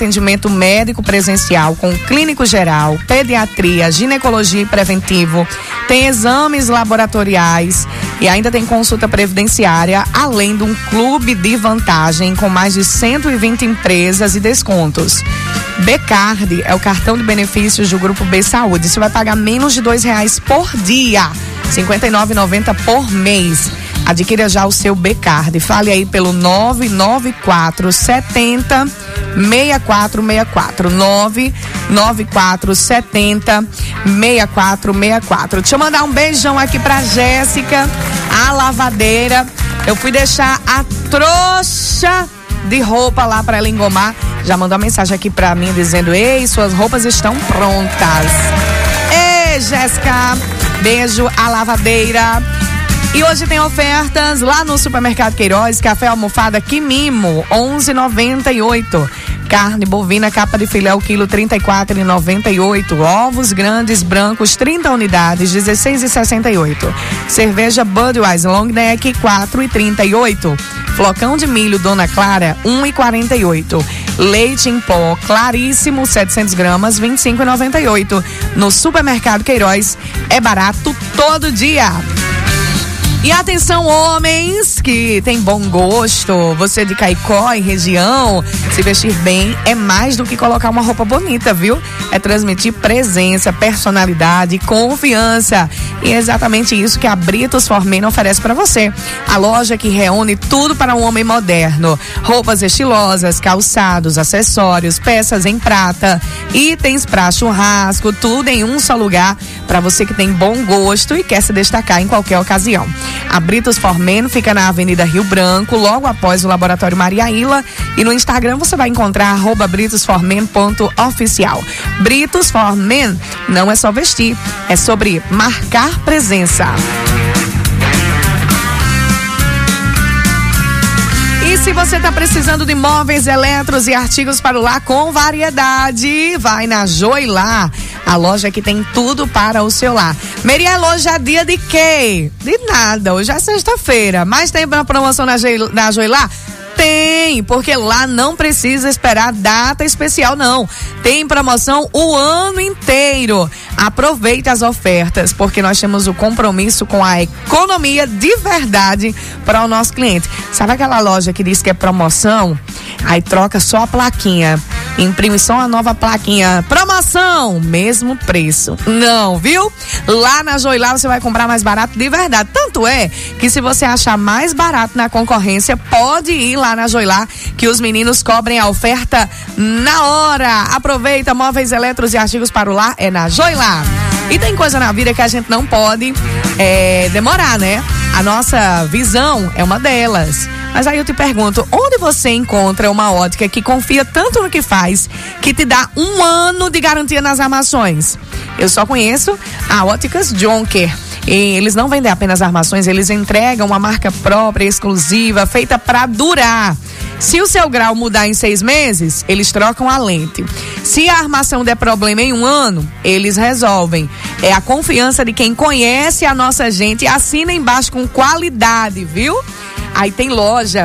atendimento médico presencial com clínico geral, pediatria, ginecologia e preventivo. Tem exames laboratoriais e ainda tem consulta previdenciária, além de um clube de vantagem com mais de 120 empresas e descontos. B-Card é o cartão de benefícios do Grupo B Saúde. Você vai pagar menos de R$2 por dia, R$ 59,90 por mês. Adquira já o seu B-Card. Fale aí pelo 994 70 6464. 994 70 6464. Deixa eu mandar um beijão aqui pra Jéssica, a lavadeira. Eu fui deixar a trouxa de roupa lá para ela engomar. Já mandou uma mensagem aqui para mim dizendo: ei, suas roupas estão prontas. Ei, Jéssica, beijo, a lavadeira. E hoje tem ofertas lá no Supermercado Queiroz. Café almofada Que Mimo, 11,98. Carne bovina capa de filé o quilo, 34,98. Ovos grandes brancos, 30 unidades, 16,68. Cerveja Budweiser Long Neck, 4,38. Flocão de milho Dona Clara, 1,48. Leite em pó Claríssimo, 700 gramas, 25,98. No Supermercado Queiroz é barato todo dia. E atenção, homens que tem bom gosto, você de Caicó e região, se vestir bem é mais do que colocar uma roupa bonita, viu? É transmitir presença, personalidade, confiança. E é exatamente isso que a Britos For Men oferece para você. A loja que reúne tudo para um homem moderno. Roupas estilosas, calçados, acessórios, peças em prata, itens para churrasco, tudo em um só lugar para você que tem bom gosto e quer se destacar em qualquer ocasião. A Britos For Men fica na Avenida Rio Branco, logo após o Laboratório Maria Ila, e no Instagram você vai encontrar @britosformen.oficial. Britos For Men não é só vestir, é sobre marcar presença. E se você está precisando de móveis, eletros e artigos para o lar com variedade, vai na Joilar, a loja que tem tudo para o seu lar. Meriel, hoje é dia de quê? De nada, hoje é sexta-feira, mas tem uma promoção na Joilar? Tem, porque lá não precisa esperar data especial, não. Tem promoção o ano inteiro. Aproveite as ofertas, porque nós temos o compromisso com a economia de verdade para o nosso cliente. Sabe aquela loja que diz que é promoção? Aí troca só a plaquinha, imprime só uma nova plaquinha. Promoção, mesmo preço. Não, viu? Lá na Joilar você vai comprar mais barato de verdade. Tanto é que se você achar mais barato na concorrência, pode ir lá na Joilar, que os meninos cobrem a oferta na hora. Aproveita, móveis, eletros e artigos para o lar é na Joilar. E tem coisa na vida que a gente não pode demorar, né? A nossa visão é uma delas. Mas aí eu te pergunto, onde você encontra uma ótica que confia tanto no que faz, que te dá 1 ano de garantia nas armações? Eu só conheço a Óticas Jonker. E eles não vendem apenas armações, eles entregam uma marca própria, exclusiva, feita para durar. Se o seu grau mudar em 6 meses, eles trocam a lente. Se a armação der problema em 1 ano, eles resolvem. É a confiança de quem conhece a nossa gente e assina embaixo com qualidade, viu? Aí tem loja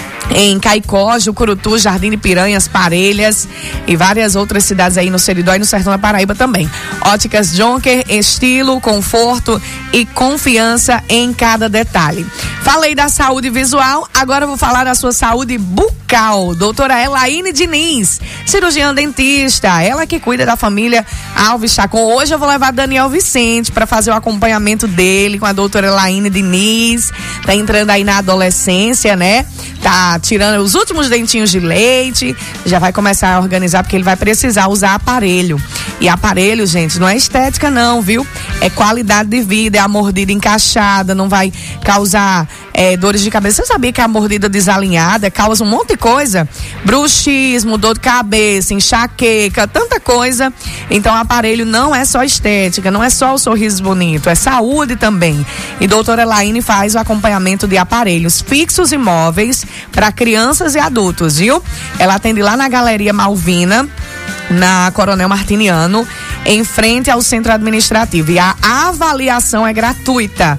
em Caicó, Jucurutu, Jardim de Piranhas, Parelhas e várias outras cidades aí no Seridó e no Sertão da Paraíba também. Óticas Jonker, estilo, conforto e confiança em cada detalhe. Falei da saúde visual, agora eu vou falar da sua saúde bucal. Doutora Elaine Diniz, cirurgiã dentista, ela que cuida da família Alves Chacon. Hoje eu vou levar Daniel Vicente para fazer o acompanhamento dele com a doutora Elaine Diniz. Tá entrando aí na adolescência, né? Tá tirando os últimos dentinhos de leite, já vai começar a organizar porque ele vai precisar usar aparelho. E aparelho, gente, não é estética não, viu? É qualidade de vida, é a mordida encaixada, não vai causar dores de cabeça. Você sabia que a mordida desalinhada causa um monte de coisa? Bruxismo, dor de cabeça, enxaqueca, tanta coisa. Então aparelho não é só estética, não é só o sorriso bonito, é saúde também. E doutora Elaine faz o acompanhamento de aparelhos fixos e móveis para crianças e adultos, viu? Ela atende lá na Galeria Malvina, na Coronel Martiniano. em frente ao centro administrativo. E a avaliação é gratuita.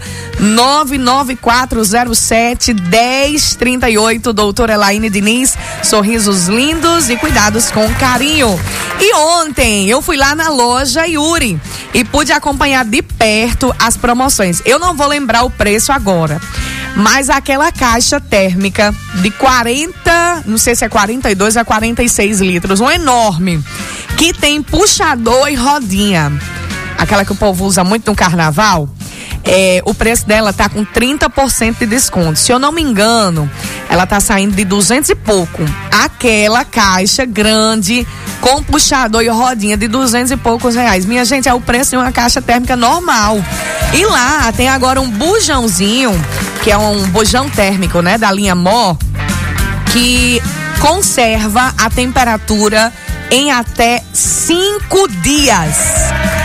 99407-1038, doutora Elaine Diniz, sorrisos lindos e cuidados com carinho. E ontem eu fui lá na loja Yuri e pude acompanhar de perto as promoções. Eu não vou lembrar o preço agora, mas aquela caixa térmica de 40, não sei se é 42 a 46 litros, um enorme, que tem puxador e rodinha, aquela que o povo usa muito no carnaval. O preço dela tá com 30% de desconto. Se eu não me engano, ela tá saindo de 200 e pouco. Aquela caixa grande com puxador e rodinha de 200 e poucos reais. Minha gente, é o preço de uma caixa térmica normal. E lá tem agora um bujãozinho, que é um bujão térmico, né, da linha Mó, que conserva a temperatura em até 5 dias.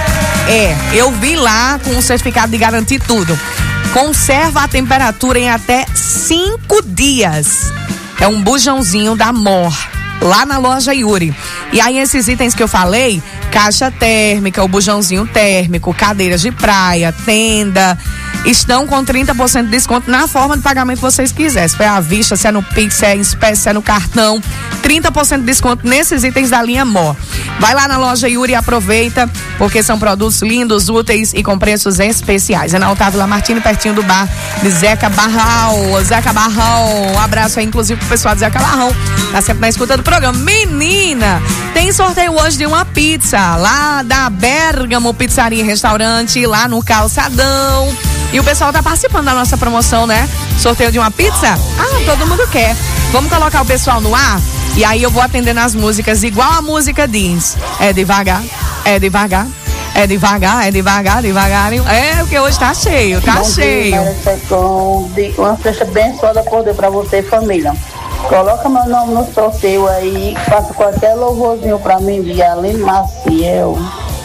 Eu vi lá com o certificado de garantia e tudo. Conserva a temperatura em até 5 dias. É um bujãozinho da Mor, lá na loja Yuri. E aí esses itens que eu falei, caixa térmica, o bujãozinho térmico, cadeiras de praia, tenda, estão com 30% de desconto na forma de pagamento que vocês quiserem. Se é à vista, se é no Pix, se é em espécie, se é no cartão, 30% de desconto nesses itens da linha Mó. Vai lá na loja Yuri e aproveita, porque são produtos lindos, úteis e com preços especiais. É na Otávio Lamartine, pertinho do bar de Zeca Barral. Zeca Barral, um abraço aí, inclusive, pro pessoal de Zeca Barral. Tá sempre na escuta do programa. Menina, tem sorteio hoje de uma pizza lá da Bergamo Pizzaria e Restaurante, lá no Calçadão. E o pessoal tá participando da nossa promoção, né? Sorteio de uma pizza? Todo mundo quer. Vamos colocar o pessoal no ar? E aí eu vou atendendo as músicas igual a música diz. É devagar, é devagar, é devagar, é devagar, devagarinho. Porque hoje tá cheio, tá Bom cheio. Dia, uma festa abençoada por Deus pra você e família. Coloca meu nome no sorteio aí, faça qualquer louvorzinho pra mim de Aline Maciel.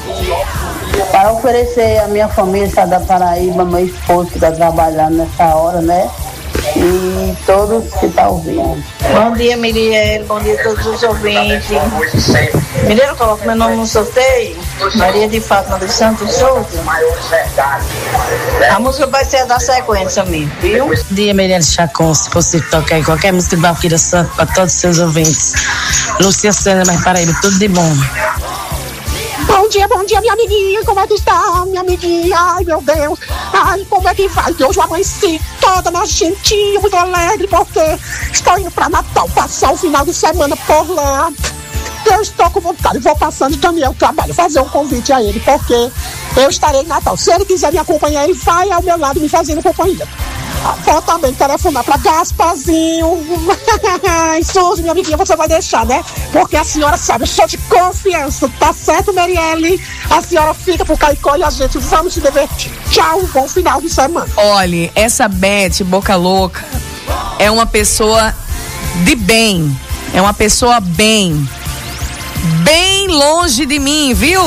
Para oferecer a minha família, está da Paraíba, meu esposo que está trabalhando nessa hora, né? E todos que estão ouvindo. Bom dia, Miriel. Bom dia a todos os ouvintes. Miriel, coloca meu nome no sorteio. Maria de Fátima dos Santos Souza. A música vai ser da sequência mesmo, viu? Bom dia, Miriel Chacon. Se possível, tocar aí qualquer música de Valquíria Santos para todos os seus ouvintes. Lúcia Sena, mais Paraíba, tudo de bom. Bom dia, minha amiguinha, como é que está, minha amiguinha? Ai, meu Deus, ai, como é que vai? Hoje eu amanheci toda nojentinha, muito alegre, porque estou indo para Natal, passar o final de semana por lá. Eu estou com vontade, vou passando também ao trabalho, fazer um convite a ele, porque eu estarei em Natal. Se ele quiser me acompanhar, ele vai ao meu lado me fazendo companhia. Vou também telefonar pra Gasparzinho. Suzy, minha amiguinha, você vai deixar, né? Porque a senhora sabe, eu sou de confiança. Tá certo, Marielle? A senhora fica por Caicó e a gente vamos se divertir. Tchau, bom final de semana. Olha, essa Beth Boca Louca é uma pessoa de bem. É uma pessoa bem longe de mim, viu?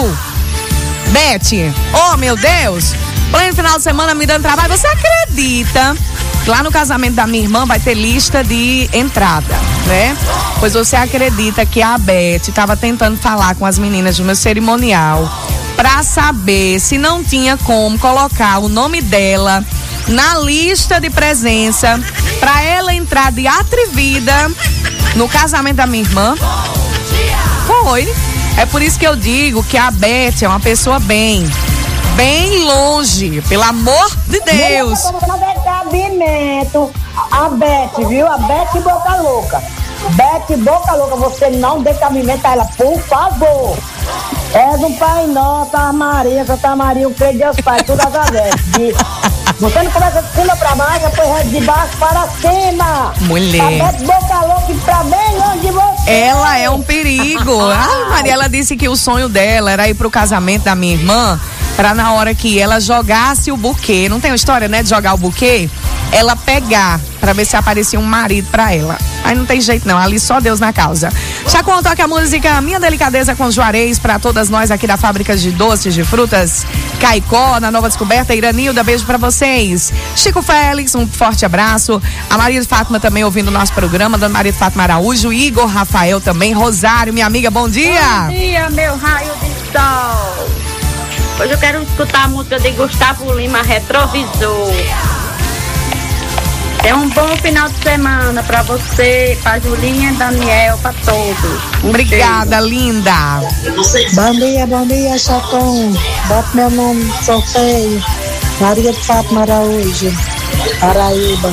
Beth, oh meu Deus, pleno final de semana me dando trabalho. Você acredita que lá no casamento da minha irmã vai ter lista de entrada, né? Pois você acredita que a Beth estava tentando falar com as meninas do meu cerimonial para saber se não tinha como colocar o nome dela na lista de presença para ela entrar de atrevida no casamento da minha irmã? Foi. É por isso que eu digo que a Beth é uma pessoa bem longe, pelo amor de Deus. Cabimento. A Beth, viu? A Beth Boca Louca. Beth Boca Louca, você não dê cabimento a ela, por favor. É do Pai Nosso, a Maria, Santa Maria, o Creio de Deus Pai, tudo as avessas. Você não começa de cima pra baixo, depois de baixo para cima. Mulher. A Beth Boca Louca pra bem longe de você. Ela é um perigo. Ai, Maria, ela disse que o sonho dela era ir pro casamento da minha irmã, pra na hora que ela jogasse o buquê, não tem uma história, né, de jogar o buquê, ela pegar, pra ver se aparecia um marido pra ela. Aí não tem jeito não, ali só Deus na causa. Chacon, toca a música Minha Delicadeza com Juarez pra todas nós aqui da Fábrica de Doces de Frutas Caicó, na Nova Descoberta. Iranilda, beijo pra vocês. Chico Félix, um forte abraço. A Maria de Fátima também ouvindo o nosso programa, Dona Maria de Fátima Araújo, Igor Rafael também, Rosário, minha amiga, bom dia. Bom dia, meu raio de sol. Hoje eu quero escutar a música de Gustavo Lima, Retrovisor. É um bom final de semana pra você, pra Julinha, Daniel, pra todos. Obrigada, linda. Bom dia, Chacon. Bota meu nome no sorteio. Maria de Fátima Araújo, Paraíba.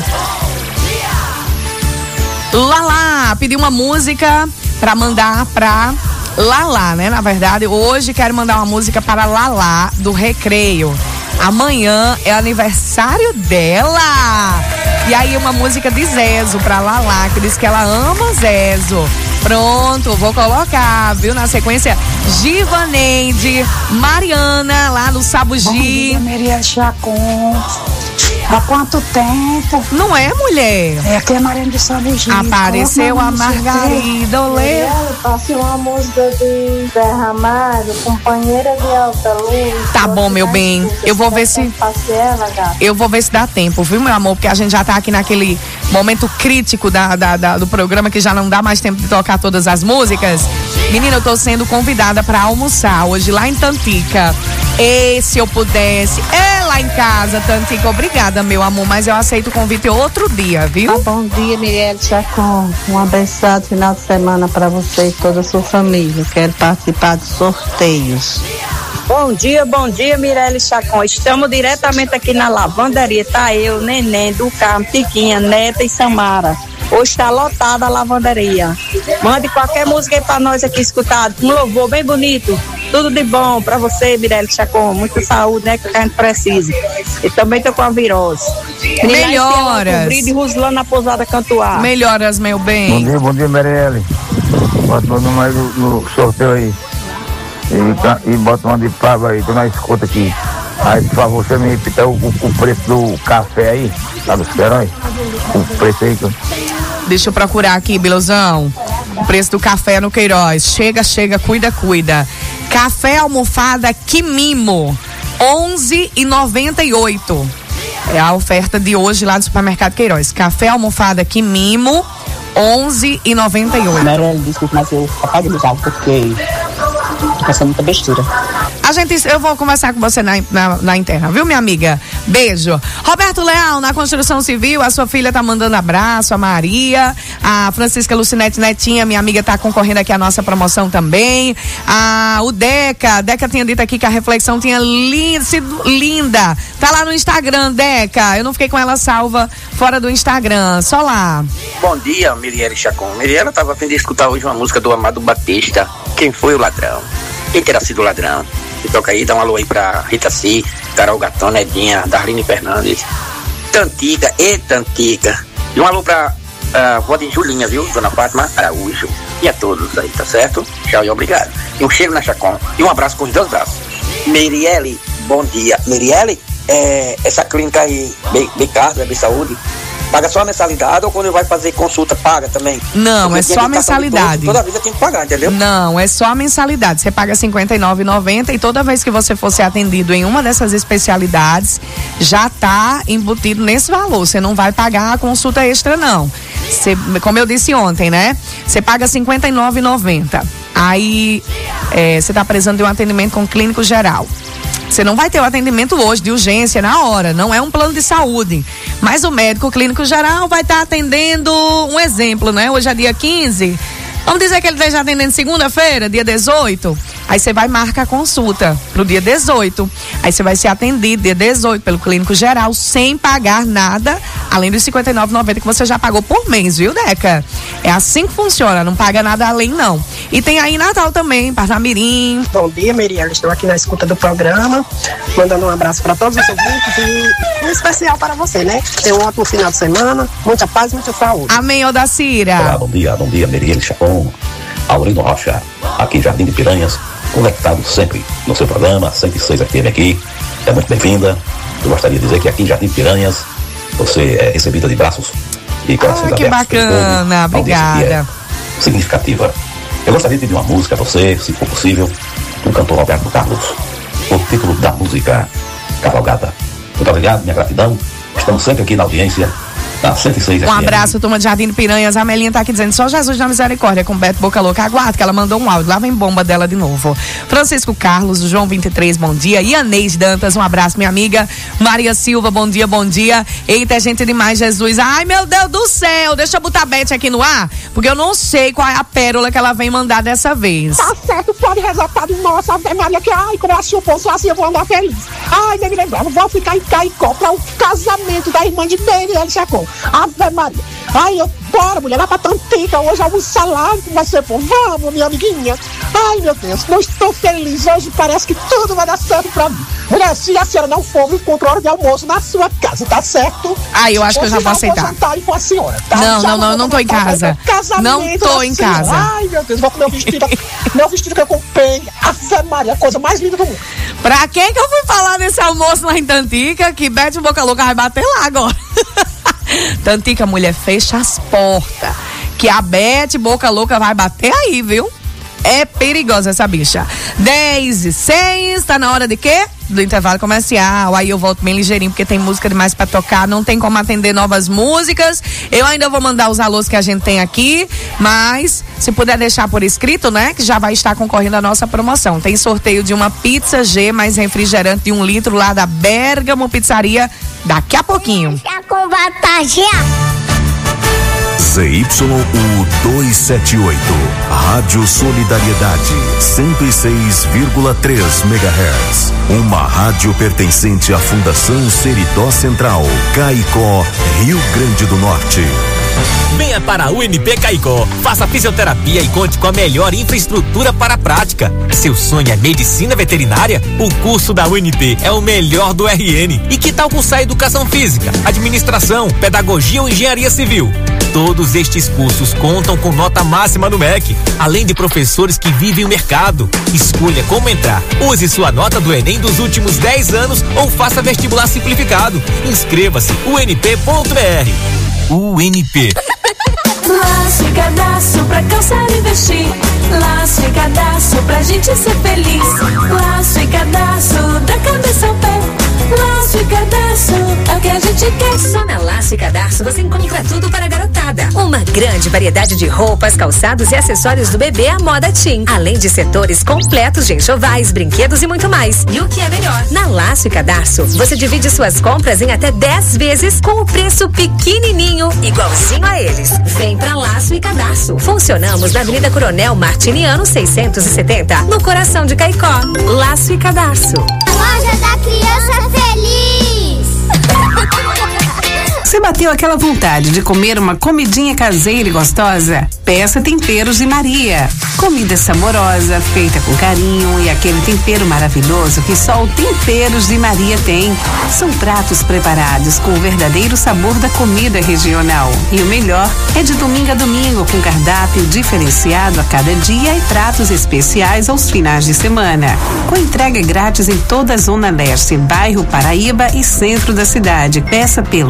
Lala, pedi uma música pra mandar pra Lala, né? Na verdade, hoje quero mandar uma música para Lala, do Recreio. Amanhã é aniversário dela. E aí uma música de Zezo pra Lala, que diz que ela ama Zezo. Pronto, vou colocar, viu? Na sequência, Givaneide, Mariana, lá no Sabugi. Bom dia, Maria Chacon. Há quanto tempo? Não é, mulher? É aqui é Mariana de Sabugi. Apareceu a Margarida Olê. Passe uma música de Zé Ramalho, Companheira de Alta Luz. Tá bom, meu bem. Eu vou ver se dá tempo, viu, meu amor? Porque a gente já tá aqui naquele momento crítico do programa, que já não dá mais tempo de tocar todas as músicas. Menina, eu tô sendo convidada pra almoçar hoje lá em Tantica. E se eu pudesse, lá em casa, Tantica, obrigada, meu amor, mas eu aceito o convite outro dia, viu? Bom dia, Mirelle Chacon. Um abençoado final de semana para você e toda a sua família. Quero participar dos sorteios. Bom dia, Mirelle Chacon. Estamos diretamente aqui na lavanderia. Tá eu, Neném, do Carmo, Tiquinha, Neta e Samara. Hoje está lotada a lavanderia. Mande qualquer música aí pra nós aqui escutar. Um louvor bem bonito. Tudo de bom pra você, Mirelle Chacon. Muita saúde, né? Que a gente precisa. E também tô com a virose. Melhoras. De Ruslã na Pousada Cantuá. Melhoras, meu bem. Bom dia, Mirelle. Bota meu nome aí no sorteio aí. E bota uma de Pablo aí, tô na escuta aqui. Aí, por favor, você me repita o preço do café aí, tá dos Queiroz? O preço aí. Deixa eu procurar aqui, Bilosão. O preço do café no Queiroz. Chega, cuida. Café almofada Quimimo, 11,98. É a oferta de hoje lá do supermercado Queiroz. Café almofada Quimimo, 11,98. Mirelle, desculpa, mas eu apago do carro porque tô passando muita besteira. Eu vou conversar com você na interna, viu, minha amiga? Beijo. Roberto Leal, na Construção Civil, a sua filha tá mandando abraço, a Maria, a Francisca Lucinete Netinha, minha amiga, tá concorrendo aqui à nossa promoção também. O Deca tinha dito aqui que a reflexão tinha sido linda. Tá lá no Instagram, Deca. Eu não fiquei com ela salva fora do Instagram, só lá. Bom dia, Mirelle Chacon. Mirelle tava a fim de escutar hoje uma música do Amado Batista, Quem Foi o Ladrão? Quem terá sido o ladrão? E toca aí, dá um alô aí pra Rita C, Carol Gatão, Nedinha, Darlene Fernandes, Tantica. E um alô pra vó de Julinha, viu? Dona Fátima Araújo. E a todos aí, tá certo? Tchau e obrigado. E um cheiro na Chacon. E um abraço com os 2 braços. Mirelle, bom dia. Mirelle, essa clínica aí, Bem Saúde, paga só a mensalidade ou quando vai fazer consulta paga também? Não, é só a mensalidade. Toda vez eu tenho que pagar, entendeu? Não, é só a mensalidade. Você paga R$ 59,90 e toda vez que você for ser atendido em uma dessas especialidades, já tá embutido nesse valor. Você não vai pagar a consulta extra, não. Como eu disse ontem, né? Você paga R$ 59,90. Aí, você tá precisando de um atendimento com clínico geral. Você não vai ter o atendimento hoje de urgência na hora, não é um plano de saúde. Mas o médico clínico geral vai estar atendendo, um exemplo, né? Hoje é dia 15. Vamos dizer que ele esteja atendendo segunda-feira, dia 18. Aí você vai marcar a consulta pro dia 18. Aí você vai ser atendido dia 18 pelo clínico geral, sem pagar nada, além dos R$ 59,90 que você já pagou por mês, viu, Deca? É assim que funciona, não paga nada além, não. E tem aí Natal também, Parnamirim. Bom dia, Mirelle. Estou aqui na escuta do programa, mandando um abraço para todos os ouvintes e um especial para você, né? Tenha um ótimo final de semana, muita paz e muita saúde. Amém, Odacira. Olá, bom dia, Mirelle Chacon, Aurino Rocha, aqui em Jardim de Piranhas, conectado sempre no seu programa, 106 FM aqui. É muito bem-vinda. Eu gostaria de dizer que aqui em Jardim de Piranhas você é recebida de braços e corações abertos. Que bacana, obrigada. É significativa. Eu gostaria de pedir uma música a você, se for possível, do cantor Roberto Carlos. O título da música, Cavalgada. Muito obrigado, minha gratidão. Estamos sempre aqui na audiência na 106 Um abraço, turma de Jardim de Piranhas. A Melinha tá aqui dizendo, só Jesus na misericórdia com Beto Boca Louca. Aguardo que ela mandou um áudio. Lá vem bomba dela de novo. Francisco Carlos, João 23, bom dia. Ianês Dantas, um abraço, minha amiga. Maria Silva, bom dia, bom dia. Eita, é gente demais, Jesus. Ai, meu Deus do céu. Deixa eu botar a Beth aqui no ar, porque eu não sei qual é a pérola que ela vem mandar dessa vez. Tá certo, pode rezar, Padre Nossa, Ave Maria, que ai, como eu acho o povo assim, eu vou andar feliz. Ai, nem me lembrar, vou ficar em Caicó para o casamento da irmã de Merielle Chacon. Ave Maria. Ai, bora, mulher, lá pra Tantica, hoje almoçar lá, vai ser bom. Vamos, minha amiguinha. Ai, meu Deus, não estou feliz, hoje parece que tudo vai dar certo pra mim. Mulher, se a senhora não for, me encontra hora de almoço na sua casa, tá certo? Ah, eu acho que eu já vou aceitar. Com a senhora, tá? Não, eu não tô em casa. Não tô em casa. Ai, meu Deus, vou com meu vestido que eu comprei. Ave Maria, a coisa mais linda do mundo. Pra quem que eu fui falar nesse almoço lá em Tantica, que Beth Boca Louca vai bater lá agora? Tantica, mulher, fecha as portas, que a Beth Boca Louca vai bater aí, viu? É perigosa essa bicha. 10:06, tá na hora de quê? Do intervalo comercial. Aí eu volto bem ligeirinho, porque tem música demais pra tocar, não tem como atender novas músicas. Eu ainda vou mandar os alôs que a gente tem aqui, mas se puder deixar por escrito, né, que já vai estar concorrendo a nossa promoção. Tem sorteio de uma pizza G mais refrigerante de 1 litro lá da Bergamo Pizzaria daqui a pouquinho. Com vantagem. ZYU 278, Rádio Solidariedade, 106,3 MHz. Uma rádio pertencente à Fundação Seridó Central, Caicó, Rio Grande do Norte. Venha para a UNP Caicó, faça fisioterapia e conte com a melhor infraestrutura para a prática. Seu sonho é medicina veterinária? O curso da UNP é o melhor do RN. E que tal cursar educação física, administração, pedagogia ou engenharia civil? Todos estes cursos contam com nota máxima no MEC, além de professores que vivem o mercado. Escolha como entrar. Use sua nota do Enem dos últimos 10 anos ou faça vestibular simplificado. Inscreva-se unp.br. UNP. Laço e cadastro pra calçar e vestir. Laço e cadastro pra gente ser feliz. Laço e cadastro da cabeça ao pé. Laço e cadastro é o que a gente quer. Só na Laço e Cadastro você encontra tudo para a garotada. Uma grande variedade de roupas, calçados e acessórios do bebê à moda teen. Além de setores completos de enxovais, brinquedos e muito mais. E o que é melhor? Na Laço e Cadastro você divide suas compras em até 10 vezes com o preço pequenininho, igualzinho a eles. Vem pra Laço e Cadastro. Funcionamos na Avenida Coronel Martiniano 670, no coração de Caicó. Laço e Cadastro. Loja da Criança Feliz. Você bateu aquela vontade de comer uma comidinha caseira e gostosa? Peça Temperos de Maria. Comida saborosa, feita com carinho e aquele tempero maravilhoso que só o Temperos de Maria tem. São pratos preparados com o verdadeiro sabor da comida regional. E o melhor é de domingo a domingo, com cardápio diferenciado a cada dia e pratos especiais aos finais de semana. Com entrega grátis em toda a Zona Leste, bairro Paraíba e centro da cidade. Peça pelo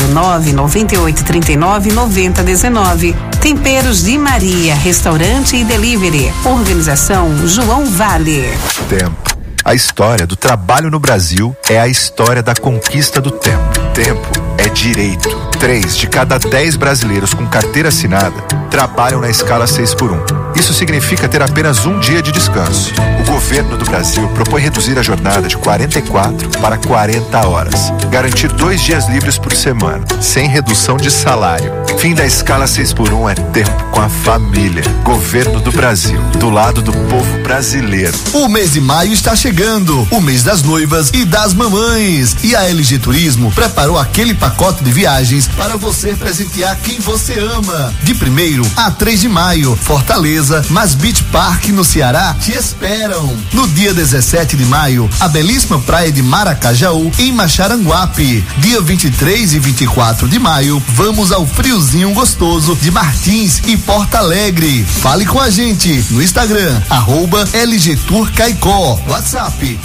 998399019. Temperos de Maria, restaurante e delivery. Organização João Vale. Tempo. A história do trabalho no Brasil é a história da conquista do tempo. Tempo é direito. 3 de cada 10 brasileiros com carteira assinada trabalham na escala 6x1. Isso significa ter apenas um dia de descanso. O governo do Brasil propõe reduzir a jornada de 44 para 40 horas. Garantir 2 dias livres por semana, sem redução de salário. Fim da escala 6x1 é tempo com a família. Governo do Brasil, do lado do povo brasileiro. O mês de maio está chegando, o mês das noivas e das mamães. E a LG Turismo preparou aquele pacote de viagens para você presentear quem você ama. De 1º a 3 de maio, Fortaleza, Mas Beach Park no Ceará te esperam. No dia 17 de maio, a belíssima praia de Maracajaú em Maxaranguape. Dia 23 e 24 de maio, vamos ao friozinho gostoso de Martins e Porto Alegre. Fale com a gente no Instagram, @LG Tour Caicó. WhatsApp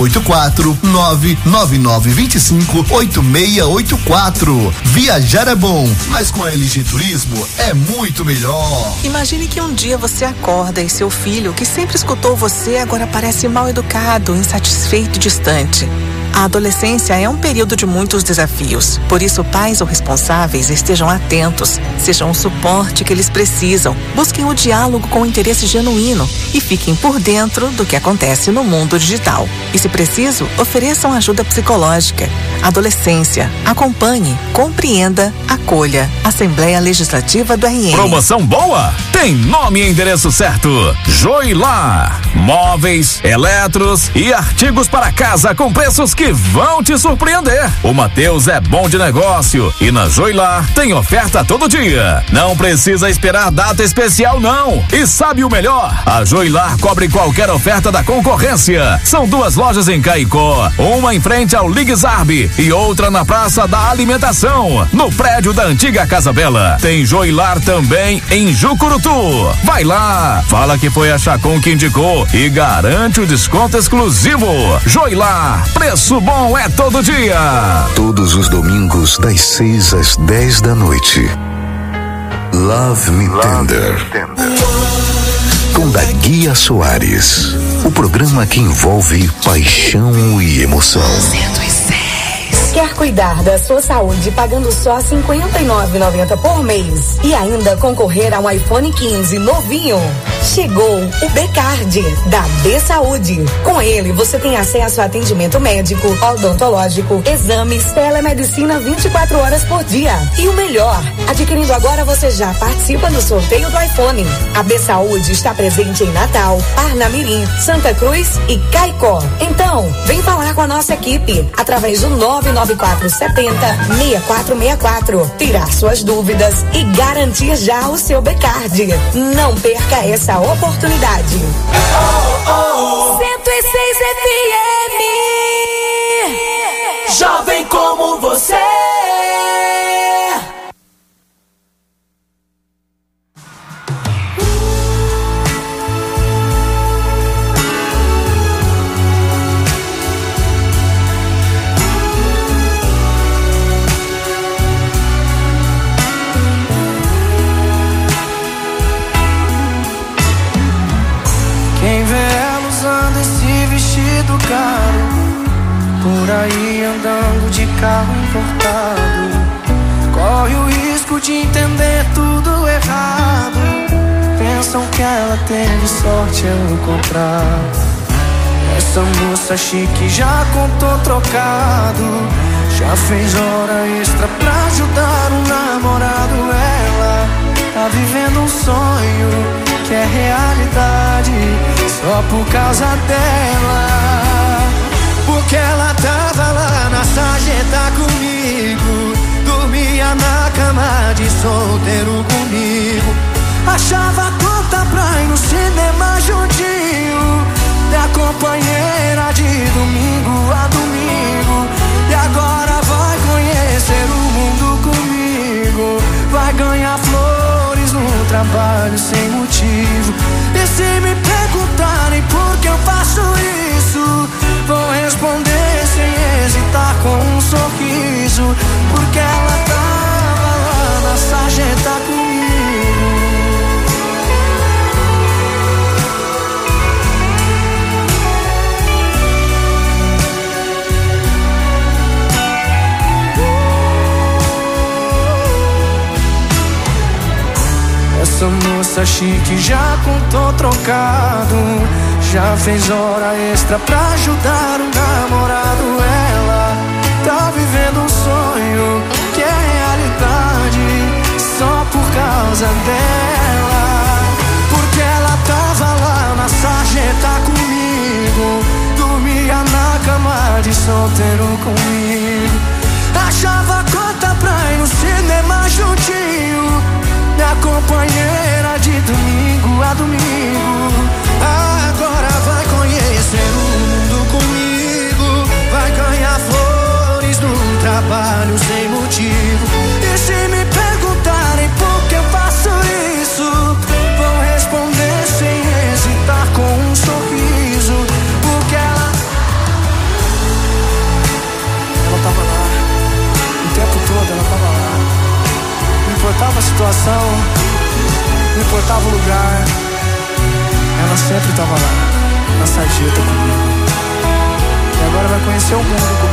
84999258684. Viajar é bom, mas com a LG Turismo é muito melhor. Imagine que um dia você acorda e seu filho, que sempre escutou você, agora parece mal educado, insatisfeito e distante. A adolescência é um período de muitos desafios. Por isso, pais ou responsáveis estejam atentos, sejam o suporte que eles precisam, busquem o diálogo com interesse genuíno e fiquem por dentro do que acontece no mundo digital. E, se preciso, ofereçam ajuda psicológica. Adolescência. Acompanhe, compreenda, acolha. Assembleia Legislativa do RN. Promoção boa? Tem nome e endereço certo. Joilar. Móveis, eletros e artigos para casa com preços que vão te surpreender. O Mateus é bom de negócio e na Joilar tem oferta todo dia. Não precisa esperar data especial não. E sabe o melhor? A Joilar cobre qualquer oferta da concorrência. São 2 lojas em Caicó, uma em frente ao Ligue Zarb e outra na Praça da Alimentação, no prédio da antiga Casa Bela. Tem Joilar também em Jucurutu. Vai lá, fala que foi a Chacon que indicou e garante o desconto exclusivo. Joilar, preço bom é todo dia. Todos os domingos das 6 às 10 da noite. Love Me Tender. Com da Guia Soares. O programa que envolve paixão e emoção. Quer cuidar da sua saúde pagando só R$ 59,90 por mês e ainda concorrer a um iPhone 15 novinho? Chegou o B-Card da B Saúde. Com ele, você tem acesso a atendimento médico, odontológico, exames, telemedicina 24 horas por dia. E o melhor, adquirindo agora você já participa do sorteio do iPhone. A B Saúde está presente em Natal, Parnamirim, Santa Cruz e Caicó. Então, vem falar com a nossa equipe através do 99470-6464. Tirar suas dúvidas e garantir já o seu B-Card. Não perca essa oportunidade. 106 FM. Jovem como você. Quem vê ela usando esse vestido caro, por aí andando de carro importado, corre o risco de entender tudo errado. Pensam que ela teve sorte ao comprar. Essa moça chique já contou trocado, já fez hora extra pra ajudar um namorado. Ela tá vivendo um sonho que é realidade só por causa dela. Porque ela tava lá na sarjeta comigo, dormia na cama de solteiro comigo, achava conta pra ir no cinema juntinho, da companheira de domingo a domingo. E agora vai conhecer o mundo comigo, vai ganhar flores no trabalho sem motivo. E se me perguntarem por que eu faço isso, vou responder sem hesitar com um sorriso. Porque ela tava lá na sarjeta comigo. Essa moça chique já contou trocado, já fez hora extra pra ajudar um namorado. Ela tá vivendo um sonho que é realidade só por causa dela. Porque ela tava lá na sarjeta comigo, dormia na cama de solteiro comigo, achava conta pra ir no cinema juntinho, da companheira de domingo a domingo. Agora vai conhecer o mundo comigo, vai ganhar flores no trabalho sem motivo. E se me perguntarem por que eu faço isso, vou responder sem hesitar com um sorriso. Porque ela tava lá, o tempo todo ela tava lá. Não importava a situação, não importava o lugar, ela sempre estava lá, na sarjeta comigo. E agora vai conhecer o mundo comigo.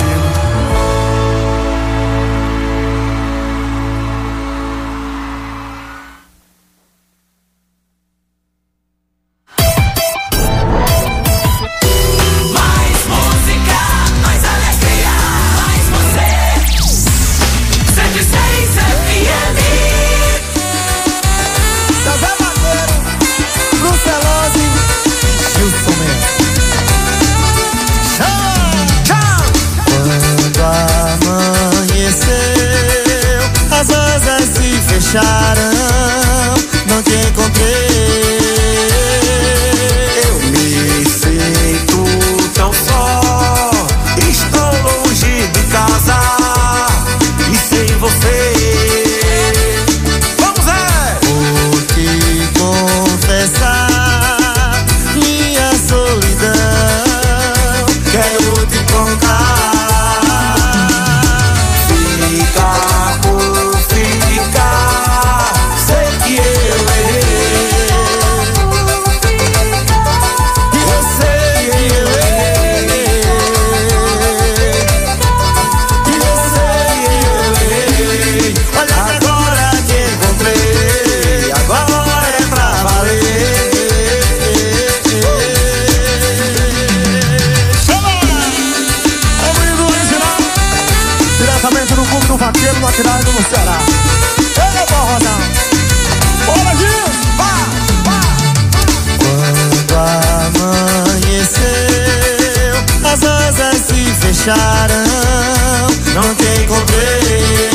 acharão, não te encontrei.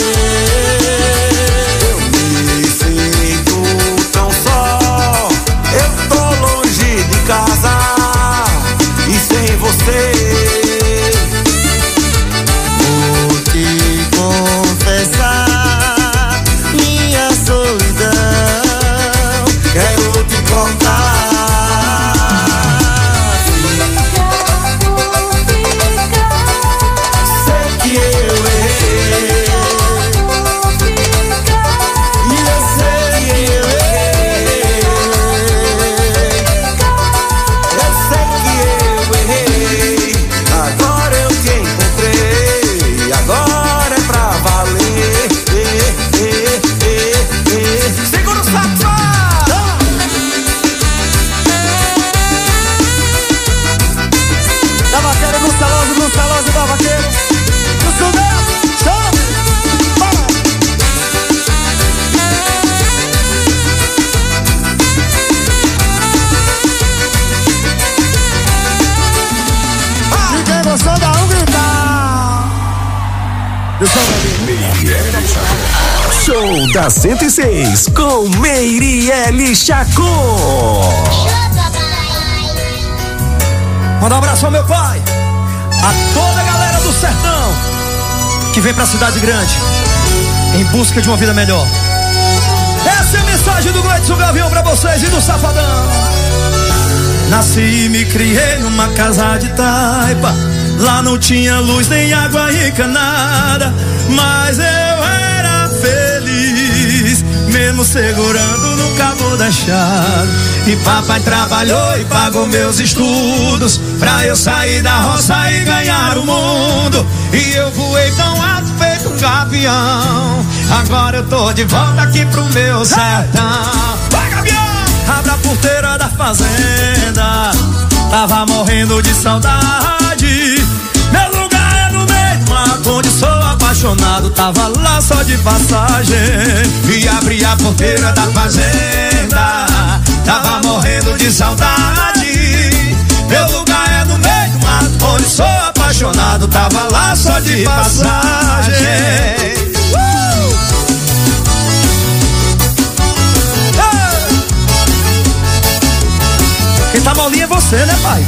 Eu me sinto tão só, eu tô longe de casa e sem você. Vou te confessar minha solidão, quero te contar. Show da 106 com Meirelles Chacon. Manda um abraço ao meu pai, a toda a galera do sertão que vem pra cidade grande em busca de uma vida melhor. Essa é a mensagem do Gleidson Gavião pra vocês e do Safadão. Nasci e me criei numa casa de taipa, lá não tinha luz nem água encanada, mas eu era feliz, mesmo segurando no cabo da chave. E papai trabalhou e pagou meus estudos, pra eu sair da roça e ganhar o mundo. E eu voei tão alto feito um gavião, agora eu tô de volta aqui pro meu sertão. Vai, gavião! Abra a porteira da fazenda, tava morrendo de saudade. Meu lugar é no meio do mato, onde sou apaixonado, tava lá só de passagem. E abri a porteira da fazenda, tava morrendo de saudade. Meu lugar é no meio do mato, onde sou apaixonado, tava lá só de passagem. Quem tá molinho é você, né, pai?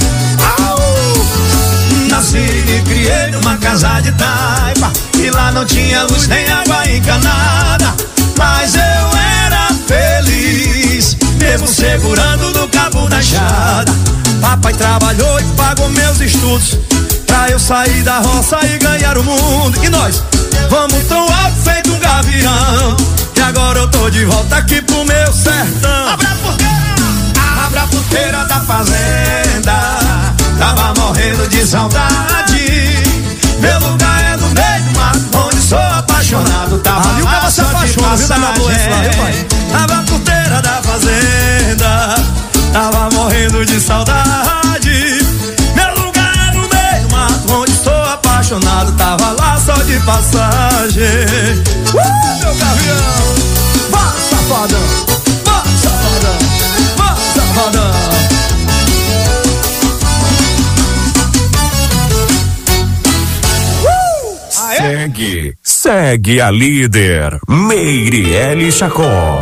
Nasci e criei numa casa de taipa, e lá não tinha luz nem água encanada, mas eu era feliz, mesmo segurando no cabo da enxada. Papai trabalhou e pagou meus estudos, pra eu sair da roça e ganhar o mundo. E nós vamos tão alto feito um gavião, e agora eu tô de volta aqui pro meu sertão. Abra a porteira, abra a porteira da fazenda, tava morrendo de saudade. Meu lugar é no meio do mato, onde sou apaixonado, tava ali o cara se apaixona, viu, da minha pai? Abra a porteira da fazenda, tava morrendo de saudade. Meu lugar é no meio do mato, onde sou apaixonado, tava lá só de passagem. Meu gavião, vá, safadão, vá, safadão, vá, safadão. Segue a líder, Meirelles Chacon.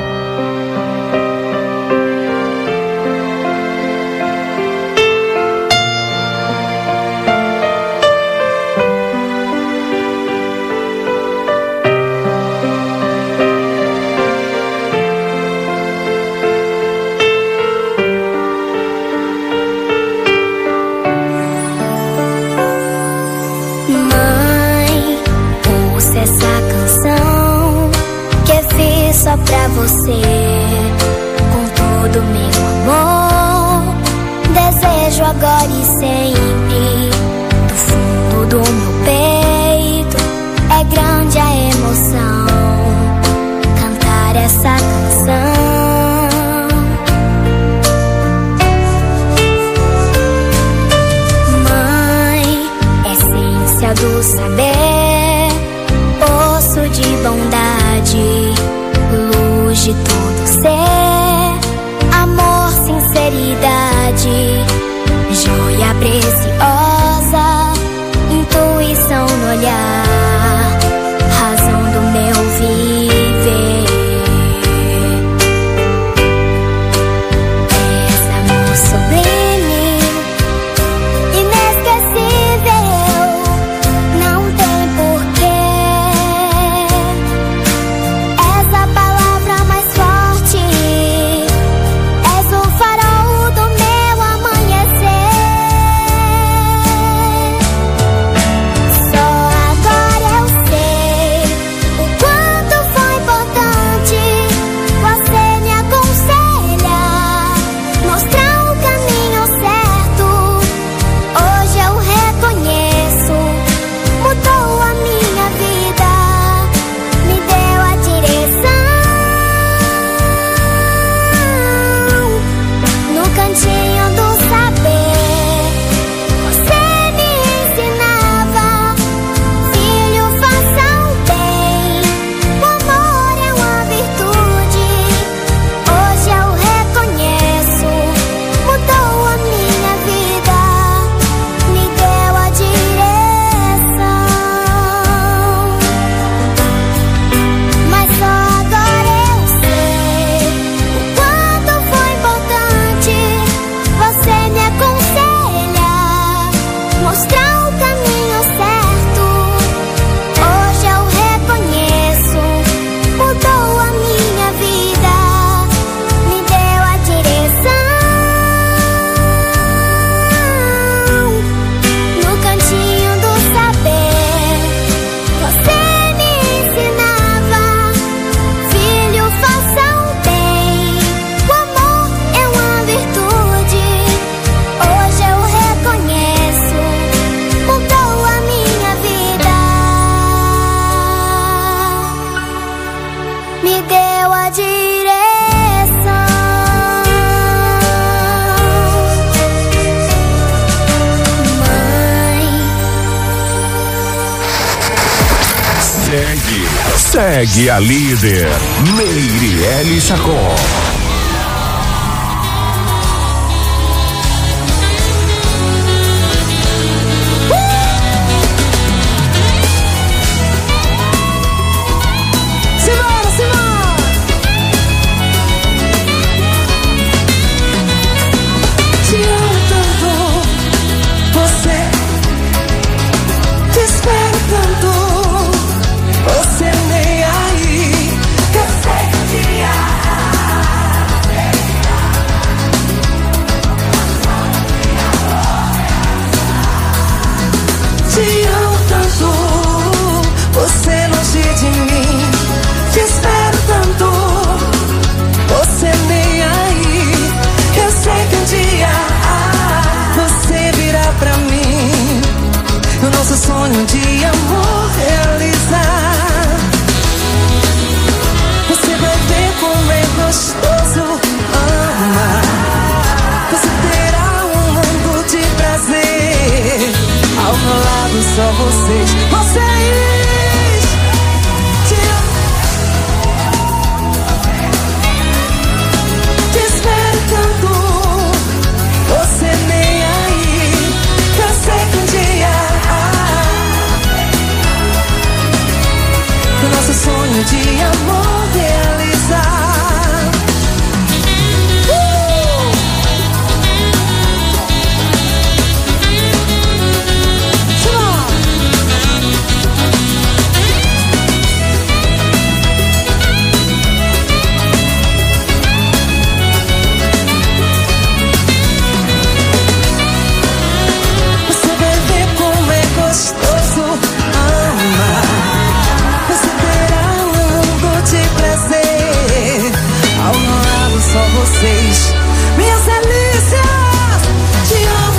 Pra você, com todo meu amor, desejo agora e sempre, do fundo do meu peito, é grande a emoção, cantar essa canção. Mãe, essência do saber, poço de bondade, luz de todo ser, amor, sinceridade, joia preciosa em Segue a líder, Meirelles Chacon. Sonho de amor realizar. Você vai ver como é gostoso amar. Você terá um mundo de prazer. Ao meu lado só vocês. Te espero tanto. Você nem aí. Eu sei que um dia nosso sonho de amor realizar. Você vai ver como é gostoso amar. De prazer, ao meu lado só vocês, minhas delícias, te amo.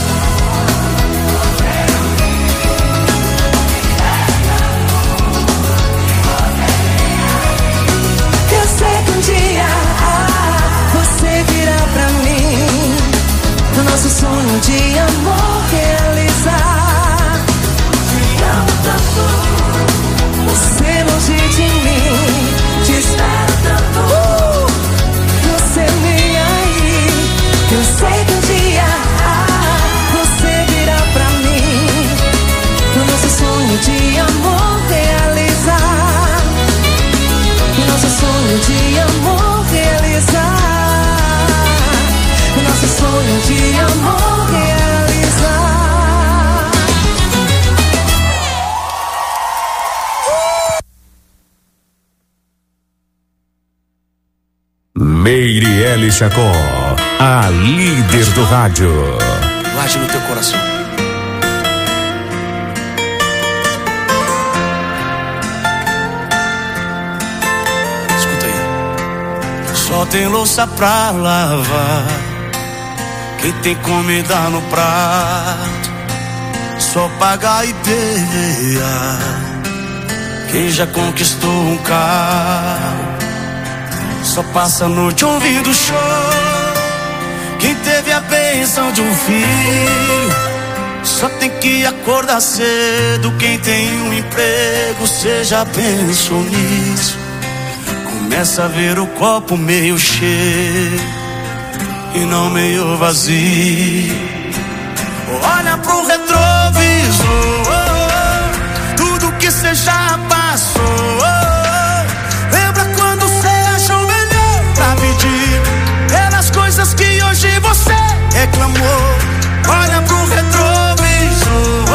Eu sei que um dia você virá pra mim, o nosso sonho de amor realizar. Te amo tanto, você longe de mim. Te espero tanto, você nem aí. Eu sei que um dia você virá pra mim, o nosso sonho de amor realizar. O nosso sonho de amor realizar. O nosso sonho de amor realizar. Meirelles Chacon, a líder do rádio. Guarde no teu coração. Escuta aí. Só tem louça pra lavar, quem tem comida no prato, só pagar e perrear. Quem já conquistou um carro, só passa a noite ouvindo show. Quem teve a bênção de um filho, só tem que acordar cedo. Quem tem um emprego, cê já pensou nisso. Começa a ver o copo meio cheio e não meio vazio. Olha pro retrovisor, tudo que cê já passou. Lembra quando cê achou melhor pra pedir pelas coisas que hoje você reclamou. Olha pro retrovisor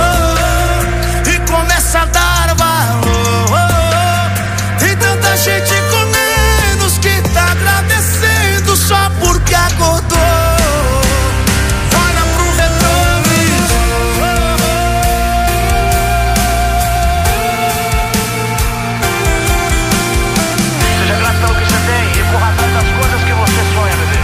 e começa a dar valor. Tem tanta gente com menos que tá agradecendo só porque acordou. Olha pro retrovisor. Seja grato pelo que você tem e corra atrás das coisas que você sonha, bebê.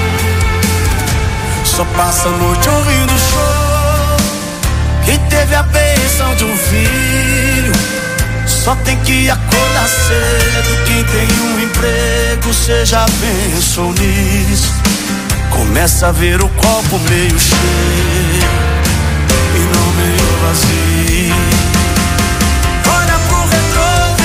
Só passa a noite ouvindo show. Quem teve a bênção de um filho, só tem que acordar cedo. Quem tem um emprego, cê já pensou nisso. Começa a ver o copo meio cheio e não meio vazio. Olha pro retrovisor,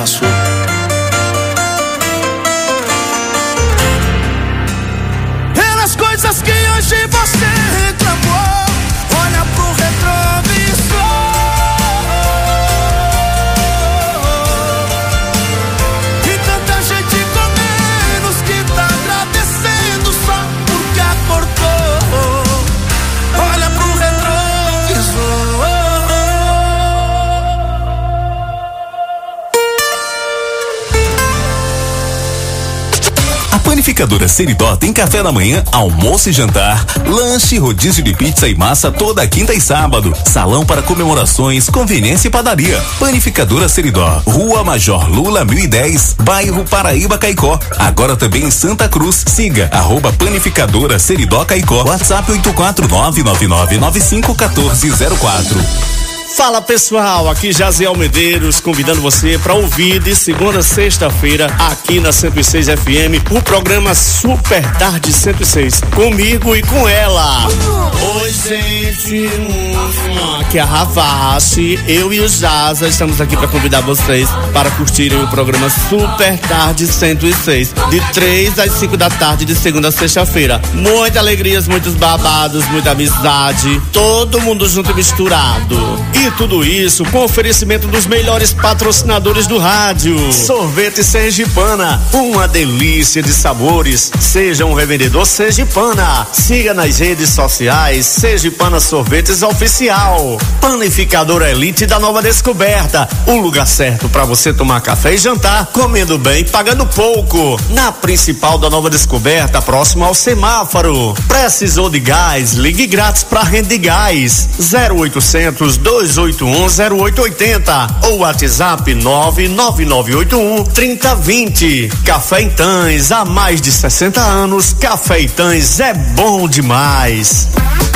Zona Sul. Pelas coisas que hoje você reclamou, olha pro retrovisor. E tanta gente com menos que tá agradecendo só porque acordou. Olha pro retrovisor. Panificadora Seridó tem café da manhã, almoço e jantar, lanche, rodízio de pizza e massa toda quinta e sábado, salão para comemorações, conveniência e padaria. Panificadora Seridó, Rua Major Lula 1010, bairro Paraíba Caicó. Agora também em Santa Cruz. Siga @Panificadora Seridó Caicó. WhatsApp 84999951404. Fala pessoal, aqui Jaziel Medeiros convidando você para ouvir de segunda a sexta-feira aqui na 106 FM o programa Super Tarde 106, comigo e com ela. Oi gente, aqui é a Ravache, eu e o Jaza estamos aqui para convidar vocês para curtirem o programa Super Tarde 106, de 3 às 5 da tarde de segunda a sexta-feira. Muitas alegrias, muitos babados, muita amizade, todo mundo junto e misturado. E tudo isso com oferecimento dos melhores patrocinadores do rádio. Sorvete Sergipana, uma delícia de sabores. Seja um revendedor Sergipana. Siga nas redes sociais Sergipana Sorvetes Oficial. Panificadora Elite da Nova Descoberta, o lugar certo para você tomar café e jantar, comendo bem, pagando pouco. Na principal da Nova Descoberta, próximo ao semáforo. Precisou de gás? Ligue grátis para Rede Gás 0800 281-0880 ou WhatsApp 99981-3020. Café em Tães, há mais de 60 anos, Café em Tães é bom demais.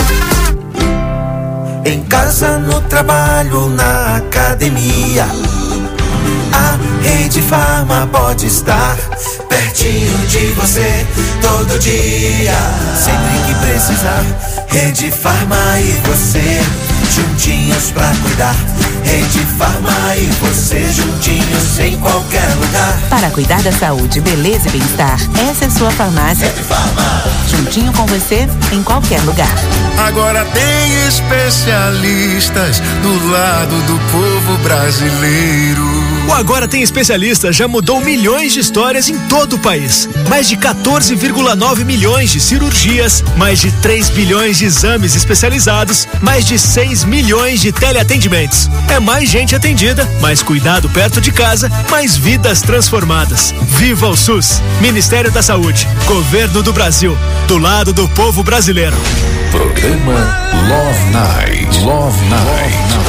Em casa, no trabalho, na academia, a Rede Farma pode estar pertinho de você todo dia. Sempre que precisar, Rede Farma e você juntinhos pra cuidar. Rede Farma e você juntinhos em qualquer lugar. Para cuidar da saúde, beleza e bem-estar, essa é sua farmácia. Rede Farma. Juntinho com você em qualquer lugar. Agora tem especialistas do lado do povo brasileiro. O Agora Tem Especialistas já mudou milhões de histórias em todo o país. Mais de 14,9 milhões de cirurgias, mais de 3 bilhões de exames especializados, mais de 6 milhões de teleatendimentos. É mais gente atendida, mais cuidado perto de casa, mais vidas transformadas. Viva o SUS! Ministério da Saúde, Governo do Brasil, do lado do povo brasileiro. Programa Love Night. Love Night.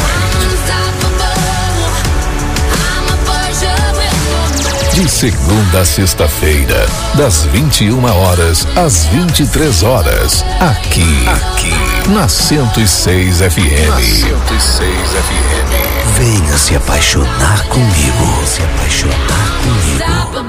De segunda a sexta-feira, das 21 horas às 23 horas, aqui na 106 FM. Na 106 FM. Venha se apaixonar comigo. Se apaixonar comigo.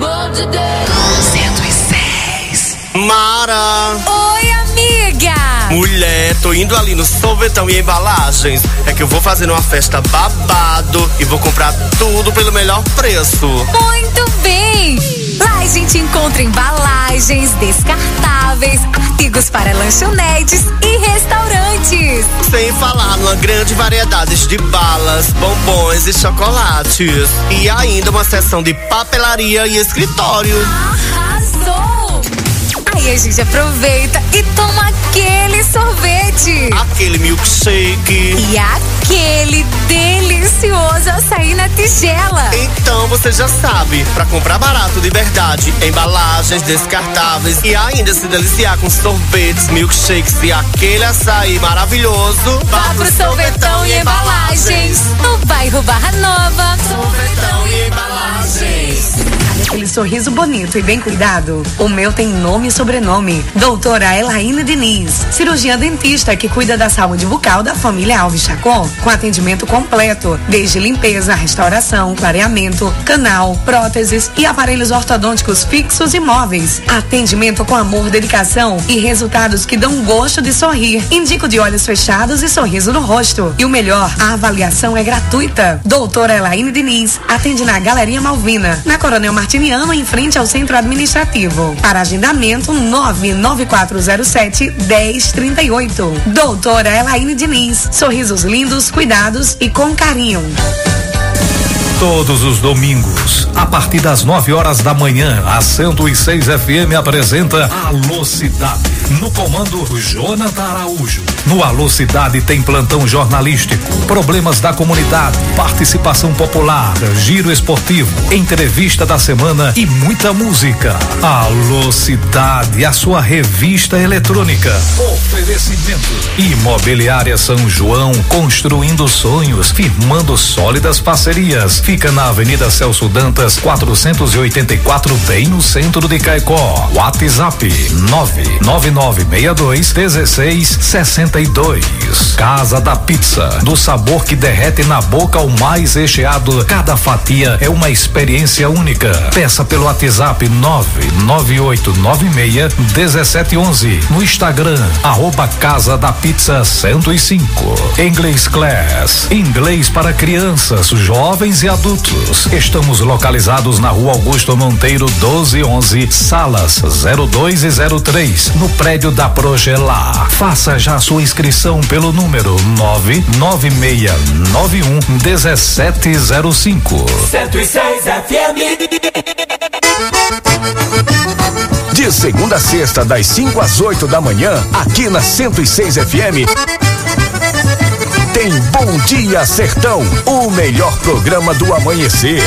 106. Mara. Oi, amiga. Mulher, tô indo ali no Sorvetão e Embalagens. É que eu vou fazer uma festa babado e vou comprar tudo pelo melhor preço. Muito bem! Lá a gente encontra embalagens, descartáveis, artigos para lanchonetes e restaurantes. Sem falar numa grande variedade de balas, bombons e chocolates. E ainda uma seção de papelaria e escritório. Arrasou! Aí a gente aproveita e toma aquele sorvete. Aquele milkshake. E aquele delicioso açaí na tigela. Então você já sabe, pra comprar barato de verdade, embalagens descartáveis e ainda se deliciar com sorvetes, milkshakes e aquele açaí maravilhoso, vá pro Sorvetão e Embalagens, no bairro Barra Nova. Sorvetão e Embalagens. aquele sorriso bonito e bem cuidado? O meu tem nome e sobrenome. Doutora Elaine Diniz, cirurgiã dentista que cuida da saúde bucal da família Alves Chacon, com atendimento completo, desde limpeza, restauração, clareamento, canal, próteses e aparelhos ortodônticos fixos e móveis. Atendimento com amor, dedicação e resultados que dão gosto de sorrir. Indico de olhos fechados e sorriso no rosto. E o melhor, a avaliação é gratuita. Doutora Elaine Diniz atende na Galeria Malvina, na Coronel Martiniano, em frente ao Centro Administrativo. Para agendamento, 99407-1038. Doutora Elaine Diniz. Sorrisos lindos, cuidados e com carinho. Todos os domingos, a partir das 9 horas da manhã, a 106 FM apresenta Alô Cidade. No comando, Jonathan Araújo. No Alô Cidade tem plantão jornalístico, problemas da comunidade, participação popular, giro esportivo, entrevista da semana e muita música. Alô Cidade, a sua revista eletrônica. Oferecimento: Imobiliária São João, construindo sonhos, firmando sólidas parcerias. Fica na Avenida Celso Dantas, 484, bem no centro de Caicó. WhatsApp 99962-1662. Casa da Pizza, do sabor que derrete na boca ao mais recheado. Cada fatia é uma experiência única. Peça pelo WhatsApp 99896-1711. No Instagram, @Casa da Pizza 105. English Class, inglês para crianças, jovens e adultos. Estamos localizados na Rua Augusto Monteiro 1211, salas 02 e 03, no prédio da Progelar. Faça já sua inscrição pelo número 99691-1705. 106 FM. De segunda a sexta, das 5 às 8 da manhã, aqui na 106 FM. Tem Bom Dia Sertão, o melhor programa do amanhecer.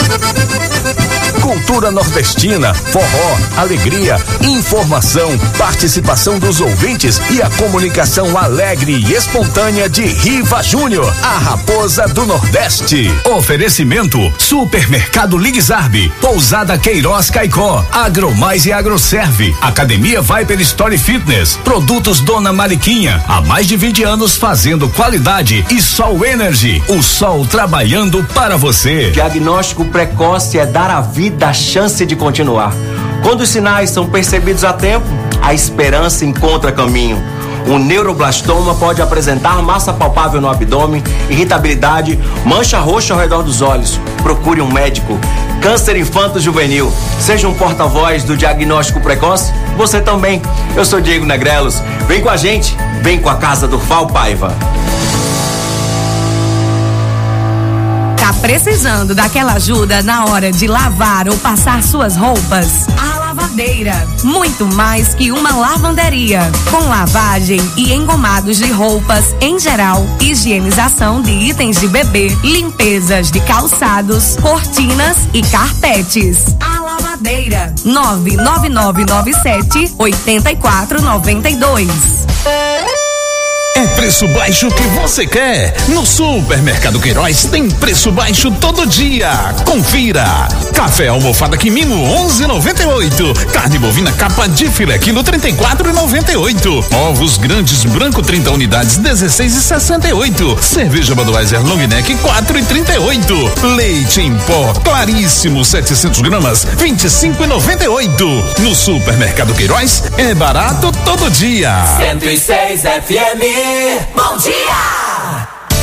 Cultura nordestina, forró, alegria, informação, participação dos ouvintes e a comunicação alegre e espontânea de Riva Júnior, a raposa do Nordeste. Oferecimento: Supermercado Ligzarbe, Pousada Queiroz Caicó, Agromais e Agroserve, Academia Viper Story Fitness, Produtos Dona Mariquinha, há mais de 20 anos fazendo qualidade, e Sol Energy, o sol trabalhando para você. Diagnóstico precoce é dar à vida a chance de continuar. Quando os sinais são percebidos a tempo, a esperança encontra caminho. Um neuroblastoma pode apresentar massa palpável no abdômen, irritabilidade, mancha roxa ao redor dos olhos. Procure um médico. Câncer infanto-juvenil. Seja um porta-voz do diagnóstico precoce, você também. Eu sou Diego Negrelos. Vem com a gente, vem com a Casa do Val Paiva. Tá precisando daquela ajuda na hora de lavar ou passar suas roupas? A Lavadeira, muito mais que uma lavanderia, com lavagem e engomados de roupas em geral, higienização de itens de bebê, limpezas de calçados, cortinas e carpetes. A Lavadeira, 99997-8492. É preço baixo que você quer. No Supermercado Queiroz tem preço baixo todo dia. Confira. Café almofada Quimimo 11,98. Carne bovina capa de filé quilo 34,98. Ovos grandes branco 30 unidades 16,68. Cerveja Budweiser Long Neck 4,38. Leite em pó claríssimo 700 gramas 25,98. No Supermercado Queiroz é barato todo dia. 106 FM. Bom dia!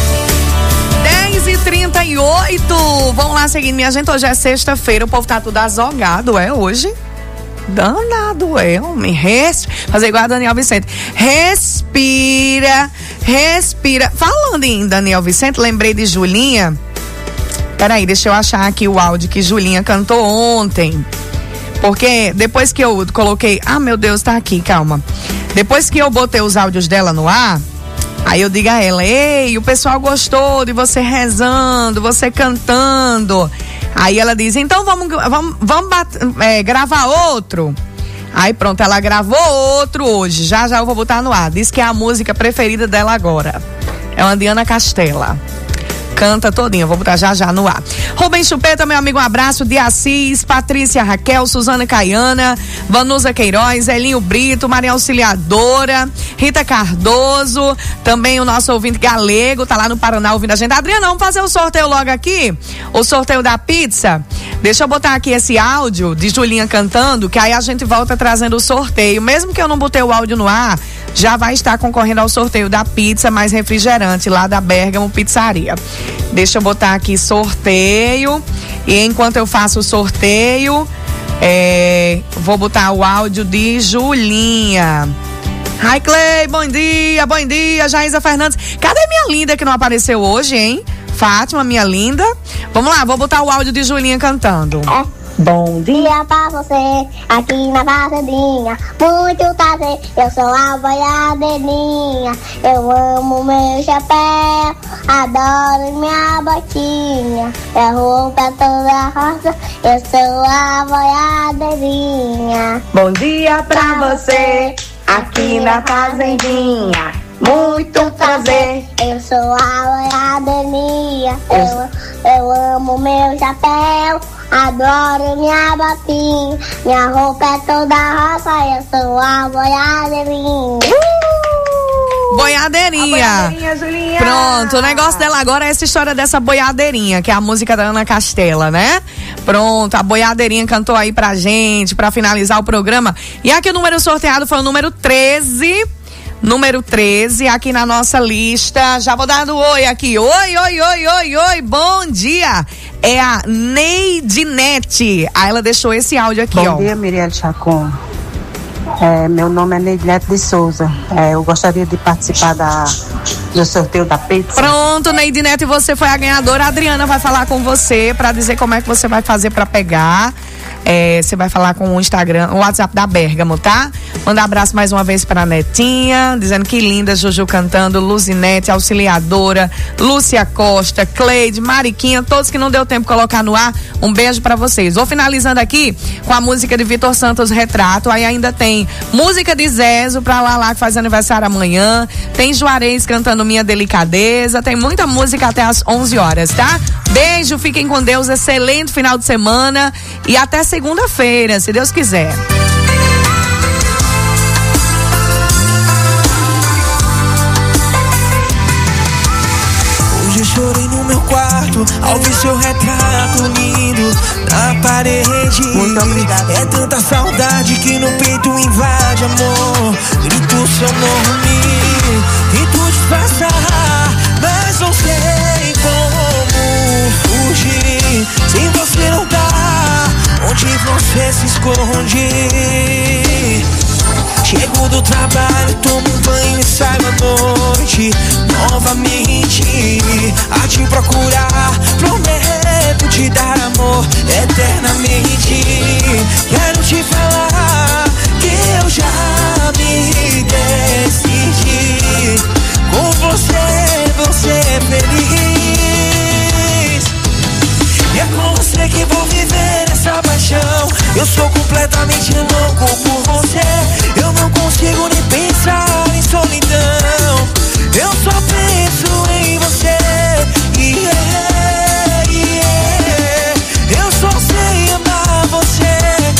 10h38. Vamos lá, seguindo minha gente. Hoje é sexta-feira, o povo tá tudo azogado, é hoje? Danado, é, homem. Fazer igual a Daniel Vicente. Respira. Falando em Daniel Vicente, lembrei de Julinha. Peraí, deixa eu achar aqui o áudio que Julinha cantou ontem. Porque depois que eu coloquei... Ah, meu Deus, tá aqui, calma. Depois que eu botei os áudios dela no ar, aí eu digo a ela: ei, o pessoal gostou de você rezando, você cantando. Aí ela diz: então vamos gravar outro. Aí pronto, ela gravou outro hoje. Já eu vou botar no ar. Diz que é a música preferida dela agora. É uma Diana Castela. canta todinha. Vou botar já no ar. Rubens Chupeta, meu amigo, um abraço. De Assis, Patrícia Raquel, Suzana Caiana, Vanusa Queiroz, Elinho Brito, Maria Auxiliadora, Rita Cardoso, também o nosso ouvinte Galego, tá lá no Paraná ouvindo a gente. Adriana, vamos fazer o sorteio logo aqui? O sorteio da pizza? Deixa eu botar aqui esse áudio de Julinha cantando, que aí a gente volta trazendo o sorteio. Mesmo que eu não botei o áudio no ar, já vai estar concorrendo ao sorteio da pizza mais refrigerante lá da Bergamo Pizzaria. Deixa eu botar aqui sorteio. E enquanto eu faço o sorteio, vou botar o áudio de Julinha. Hi, Clay, bom dia, Jaísa Fernandes. Cadê minha linda que não apareceu hoje, hein? Fátima, minha linda. Vamos lá, vou botar o áudio de Julinha cantando. Bom dia pra você, aqui na fazendinha, muito prazer, eu sou a boiadeirinha, eu amo meu chapéu, adoro minha botinha, minha roupa é toda rosa, eu sou a boiadeirinha. Bom dia pra você, aqui na fazendinha, muito prazer, eu sou a boiadeirinha, eu amo meu chapéu, adoro minha botinha, minha roupa é toda rosa, eu sou a boiadeirinha. Boiadeirinha. Julinha. Pronto, o negócio dela agora é essa história dessa boiadeirinha, que é a música da Ana Castela, né? Pronto, a boiadeirinha cantou aí pra gente, pra finalizar o programa. E aqui o número sorteado foi o número 13. Número 13, aqui na nossa lista. Já vou dar do oi aqui. Oi, bom dia. É a Neidinete. Aí ela deixou esse áudio aqui, ó. Bom dia, Miriel Chacon. Meu nome é Neidinete de Souza. Eu gostaria de participar do sorteio da pizza. Pronto, Neidinete, você foi a ganhadora. A Adriana vai falar com você pra dizer como é que você vai fazer pra pegar. Você vai falar com o Instagram, o WhatsApp da Bergamo, tá? Manda abraço mais uma vez pra Netinha, dizendo que linda, Juju cantando, Luzinete, Auxiliadora, Lúcia Costa, Cleide, Mariquinha, todos que não deu tempo de colocar no ar, um beijo pra vocês. Vou finalizando aqui com a música de Vitor Santos, Retrato, aí ainda tem música de Zezo pra Lala, que faz aniversário amanhã, tem Juarez cantando Minha Delicadeza, tem muita música até às 11 horas, tá? Beijo, fiquem com Deus, excelente final de semana e até segunda-feira, se Deus quiser. Hoje chorei no meu quarto ao ver seu retrato lindo na parede. Muito obrigado. É tanta saudade que no peito invade, amor. Grito seu nome, tento disfarçar, mas não sei como fugir. Sem você não dá, onde você se esconde? Chego do trabalho, tomo um banho e saio à noite novamente a te procurar. Prometo te dar amor eternamente. Quero te falar que eu já me decidi. Com você, você é feliz. E é com você que vou viver essa paixão. Eu sou completamente louco por você. Eu não consigo nem pensar em solidão. Eu só penso em você. Eu só sei amar você.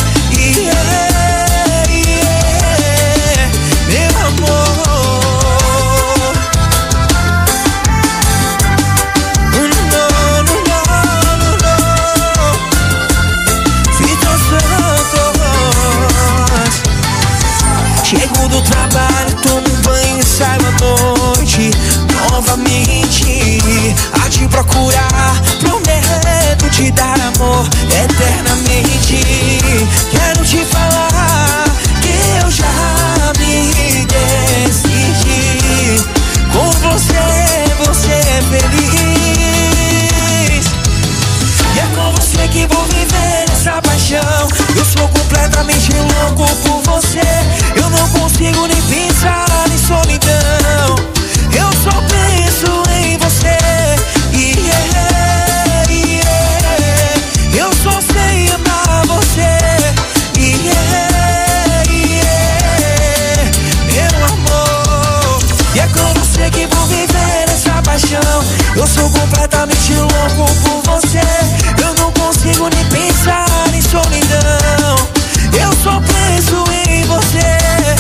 Meu amor. Chego do trabalho, tomo um banho e saio à noite novamente a te procurar. Prometo te dar amor eternamente. Quero te falar que eu já me decidi. Com você, você é feliz. E é com você que vou viver essa paixão. Eu sou completamente louco por você. Eu não consigo nem pensar em solidão. Eu só penso em você. Eu só sei amar você. Meu amor. E é com você que vou viver essa paixão. Eu sou completamente louco por você. Eu não consigo nem pensar em solidão. Eu sou preso em você.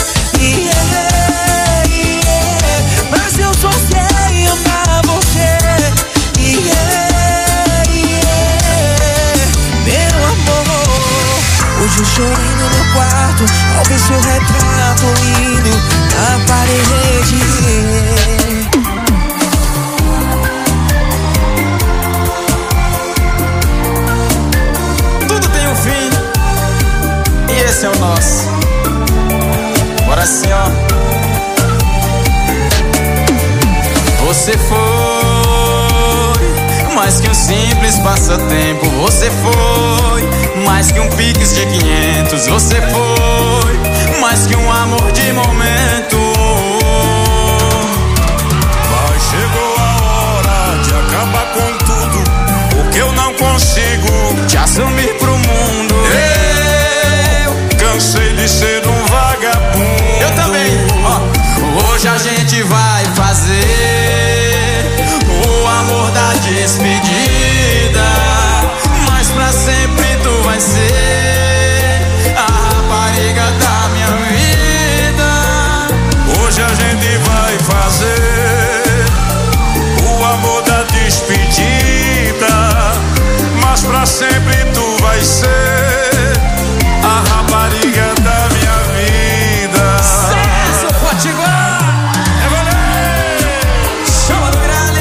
Mas eu só sei amar você. Meu amor, hoje eu chorei no meu quarto ao ver seu retrato lindo na parede. Tudo tem um fim e esse é o nosso. Bora assim, ó. Você foi mais que um simples passatempo. Você foi mais que um Pix de 500. Você foi mais que um amor de momento. Mas chegou a hora de acabar com tudo, porque eu não consigo te assumir pro mundo. Eu cansei de ser um vagabundo. Eu também, ó. Hoje a gente vai fazer o amor da despedida, mas pra sempre tu vai ser a rapariga da minha vida. Hoje a gente vai fazer o amor da despedida, mas pra sempre tu vai ser a rapariga da minha vida. Sucesso, Potiguar! Chama do grale.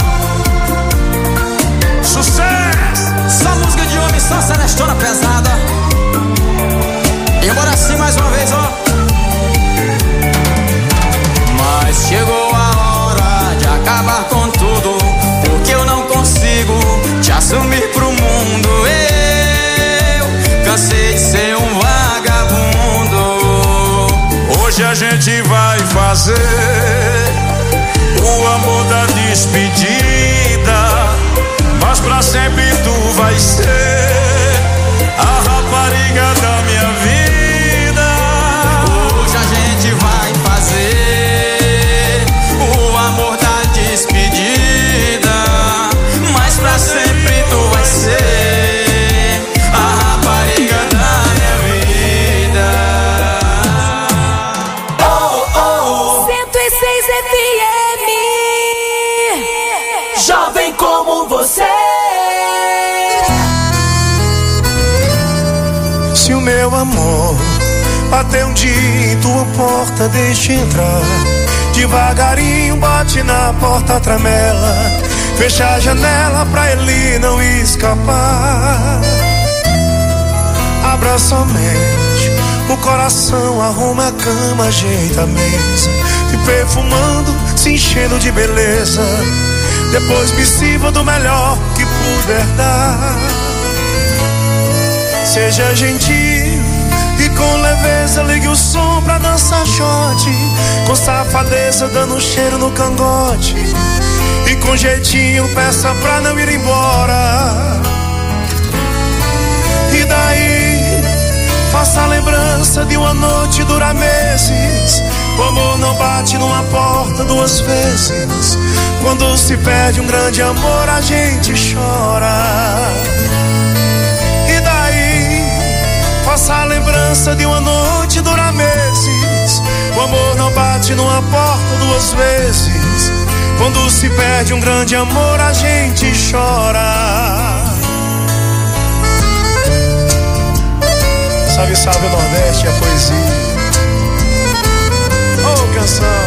Sucesso! Só música de homem, só celestona pesada. E embora assim mais uma vez, ó. Mas chegou a hora de acabar com tudo, porque eu não consigo te assumir pro mundo. Eu cansei de ser um vagabundo. Hoje a gente vai fazer o amor da despedida, mas pra sempre tu vai ser a rapariga da minha vida. Hoje a gente vai fazer o amor da despedida, mas pra sempre tu vai ser a rapariga da minha vida. Oh, oh, 106 FM. Jovem como você. Se o meu amor bater um dia em tua porta, deixa entrar. Devagarinho bate na porta, tramela. Fecha a janela pra ele não escapar. Abra somente o coração, arruma a cama, ajeita a mesa, se perfumando, se enchendo de beleza. Depois me sirva do melhor que puder dar. Seja gentil e com leveza ligue o som pra dançar shot, com safadeza dando cheiro no cangote, e com jeitinho peça pra não ir embora. E daí faça a lembrança de uma noite dura meses. O amor não bate numa porta duas vezes. Quando se perde um grande amor a gente chora. E daí faça a lembrança de uma noite dura meses. O amor não bate numa porta duas vezes. Quando se perde um grande amor a gente chora. Salve, salve o Nordeste e a poesia. Oh, canção.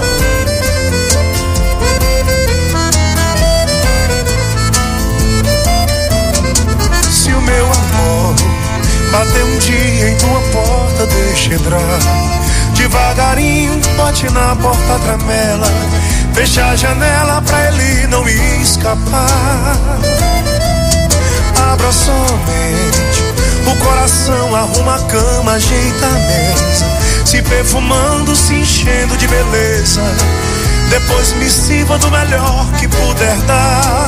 Se o meu amor bater um dia em tua porta, deixa entrar. Devagarinho bate na porta, tramela. Fecha a janela pra ele não escapar. Abra somente o coração, arruma a cama, ajeita a mesa, se perfumando, se enchendo de beleza. Depois me sirva do melhor que puder dar.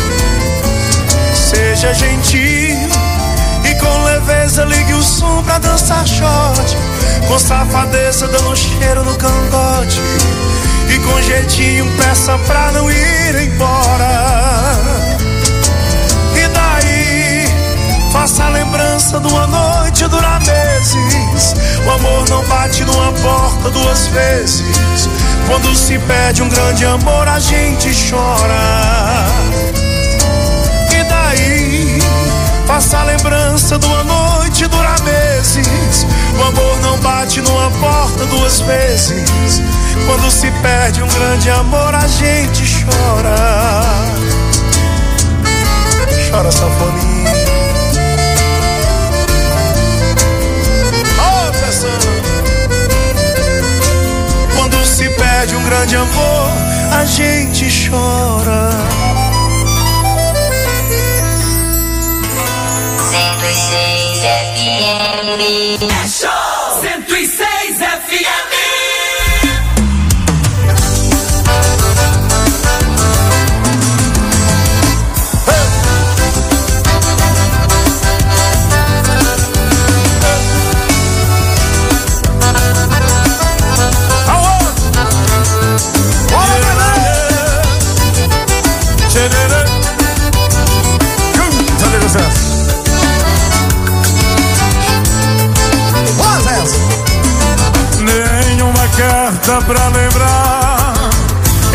Seja gentil e com leveza ligue o som pra dançar shot, com safadeza dando cheiro no cangote, e com jeitinho peça pra não ir embora. Faça a lembrança de uma noite durar meses. O amor não bate numa porta duas vezes. Quando se perde um grande amor a gente chora. E daí? Faça a lembrança de uma noite durar meses. O amor não bate numa porta duas vezes. Quando se perde um grande amor a gente chora. Chora, sanfoninha. Oh, pressão. Quando se perde um grande amor a gente chora. 106 FM. É show! 106